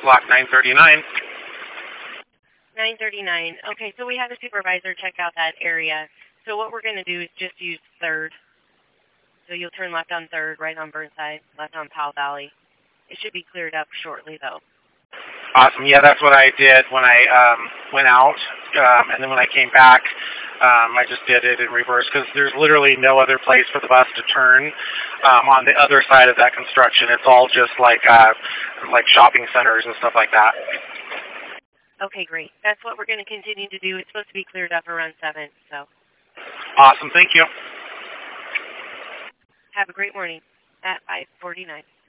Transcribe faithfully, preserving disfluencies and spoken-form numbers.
block nine thirty-nine. nine thirty-nine. Okay, so we had a supervisor check out that area. So what we're going to do is just use third. So you'll turn left on third, right on Burnside, left on Powell Valley. It should be cleared up shortly, though. Awesome. Yeah, that's what I did when I um, went out, um, and then when I came back, um, I just did it in reverse because there's literally no other place for the bus to turn um, on the other side of that construction. It's all just like uh, like shopping centers and stuff like that. Okay, great. That's what we're going to continue to do. It's supposed to be cleared up around seven, so. Awesome. Thank you. Have a great morning at five forty-nine.